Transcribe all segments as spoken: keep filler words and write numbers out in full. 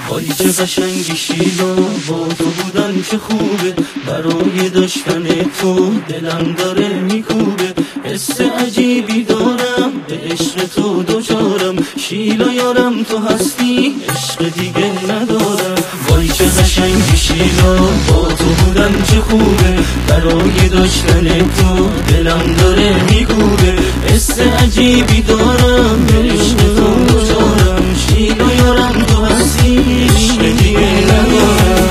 وای چه قشنگی شیلا، با تو بودن چه خوبه، برای داشتن تو دلم داره میکوبه. حس عجیبی دارم، به عشق تو دوچارم، شیلا یارم تو هستی، عشق دیگه ندارم. وای چه قشنگی شیلا، با تو بودن چه خوبه، برای داشتن تو دلم داره میکوبه. حس عجیبی دارم، به عشق تو دوچارم، شیلا یارم تو هستی، عشق دیگه ندارم.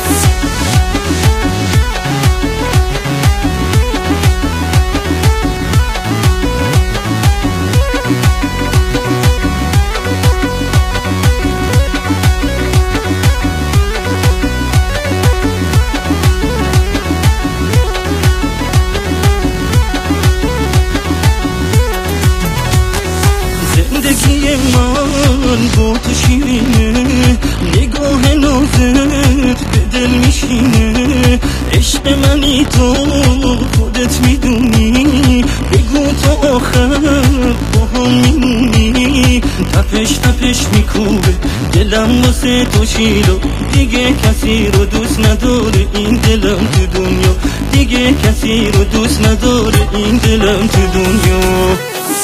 زندگی من با تو شیرینه، نگاه نازت به دل میشینه. عشق منی تو خودت میدونی، بگو تا آخر با هم میمونی. تپش تپش میکوبه دلم واسه تو شیلا، دیگه کسی رو دوست نداره این دلم تو دنیا، دیگه کسی رو دوست نداره این دلم تو دنیا.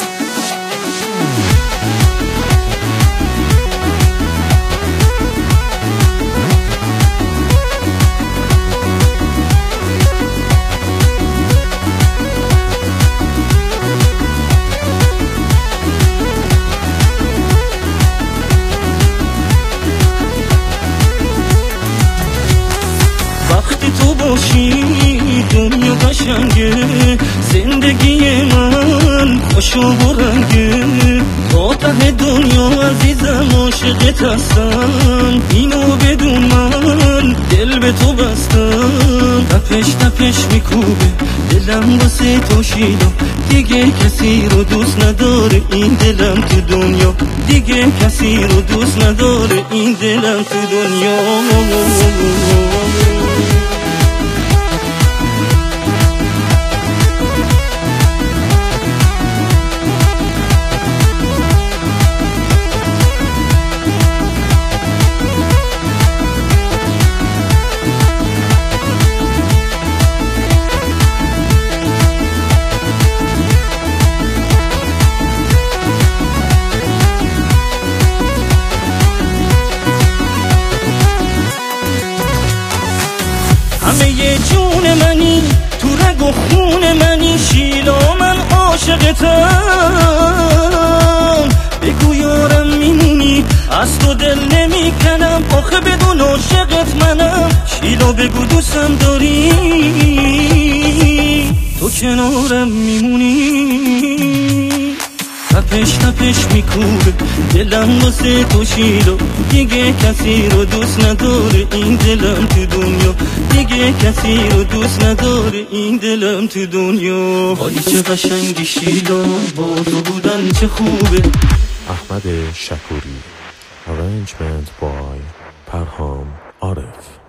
وقتی تو باشی دنیا قشنگه، زندگی من خوش و برنگه. تا ته دنیا عزیزم عاشقت هستم، اینو بدون من دل به تو بستم. تپش تپش میکوبه دلم واسه تو شیلا، دیگه کسی رو دوست نداره این دلم تو دنیا، دیگه کسی رو دوست نداره این دلم تو دنیا. همه یه جون منی، تو رگ و خون منی، شیلا من عاشقتم. بگو یارم میمونی، از تو دل نمیکنم، آخه بدون عاشقت منم. شیلا بگو دوستم داری، تو کنارم میمونی. تپش تپش میکوبه دلم واسه تو شیلا، دیگه کسی رو دوست نداره این دلم تو دنیا، دیگه کسی رو دوست نداره این دلم تو دنیا. وای چه قشنگی شیلا، با تو بودن چه خوبه. احمد شکوری. Arrangement by پرهام عارف.